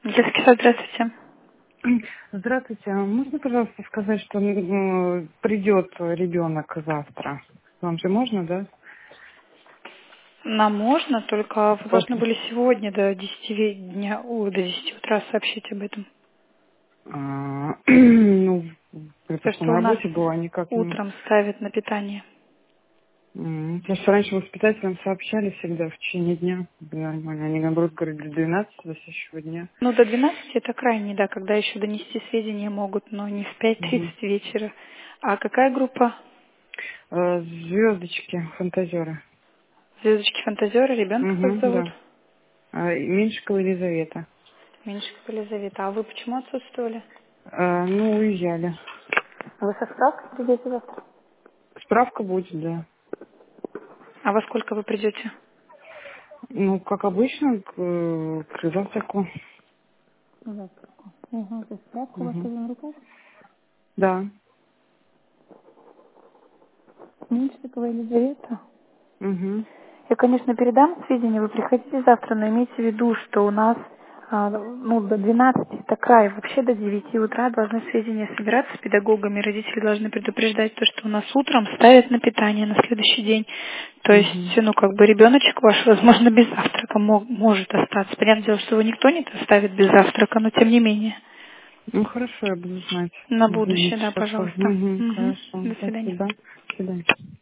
Детский сад, здравствуйте. Здравствуйте. А можно, пожалуйста, сказать, что придет ребенок завтра? Вам же можно, да? Нам можно, только вы должны После. были сегодня до 10 дня, до 10 утра сообщить об этом. Ну, я То, просто что на у нас работе была, никак не... утром ставят на питание. Потому что раньше воспитателям сообщали всегда в течение дня. Нормально. Они, наоборот, говорили, до 12 до следующего дня. Ну, до 12 это крайне, да, когда еще донести сведения могут, но не в 5:30 Угу. вечера. А какая группа? Звездочки, фантазеры. Звездочки фантазеры, ребенка как Угу, зовут? да. Меньшикова Елизавета. Меньшикова Елизавета. А вы почему отсутствовали? Ну, уезжали. А вы со справкой придете завтра? Справка будет, да. А во сколько вы придете? Ну, как обычно, к завтраку. Завтраку. Угу, то есть справка у вас Угу. уже на руках? Да. Меньшикова Елизавета. Угу. Я, конечно, передам сведения, вы приходите завтра, но имейте в виду, что у нас до 12 это край. Вообще до 9 утра должны сведения собираться с педагогами. Родители должны предупреждать то, что у нас утром ставят на питание на следующий день. То есть, Угу. ребеночек ваш, возможно, без завтрака может остаться. Понятное дело, что его никто не оставит без завтрака, но тем не менее. Ну, хорошо, я буду знать. На Извините, будущее, да, что... пожалуйста. Угу. Мгм. Хорошо, До свидания. спасибо. До свидания.